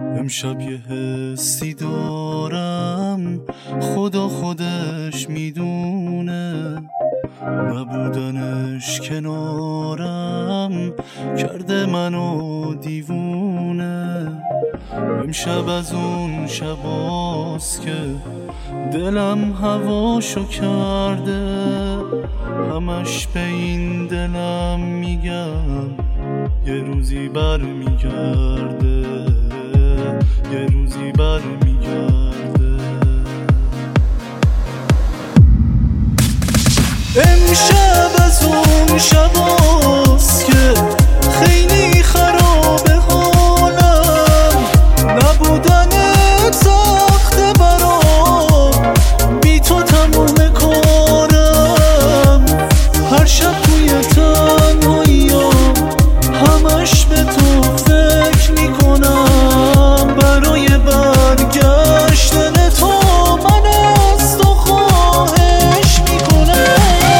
امشب یه حسی دارم خدا خودش میدونه، نبودنش کنارم کرده منو دیوونه. امشب از اون شباست که دلم هواشو کرده، همش به این دلم میگم یه روزی برمیگرده، یه روزی برمیگرده. امشب از اون شباست که خیلی خرابه حالم، نبودنت سخته برام، بی تو تموم کارم. هر شب توی تنهاییام همش به تو فکر میکنم، برای برگشتن تو من از تو خواهش میکنم.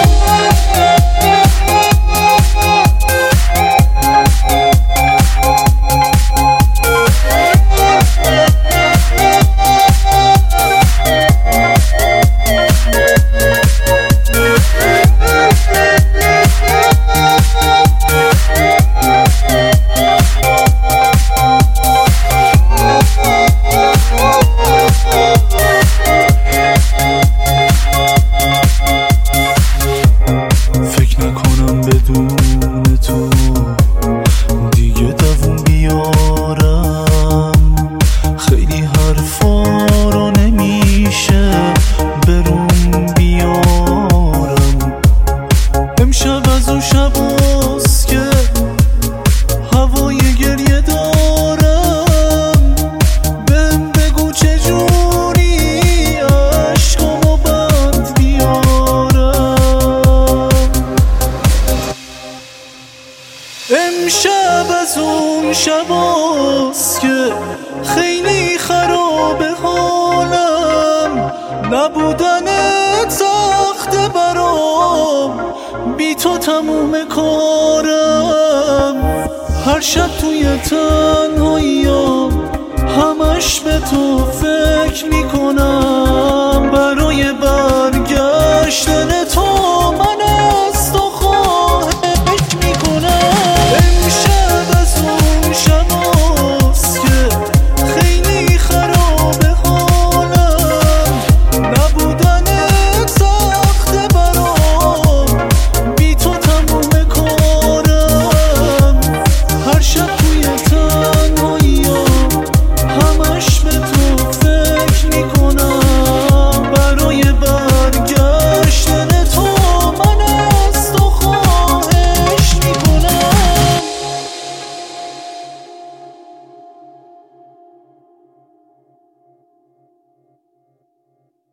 فکر نکنم بدون تو دیگه دووم بیارم، خیلی حرفا رو نمیشه برون بیارم. امشب از اون شباست که هوای گریه دارم، بهم بگو چجوری عشقامو بند بیارم. امشب از اون شباست که خیلی خرابه حالم، نبودنت سخته برام، بی تو تموم کارم. هر شب توی تنهاییام همش به تو فکر میکنم،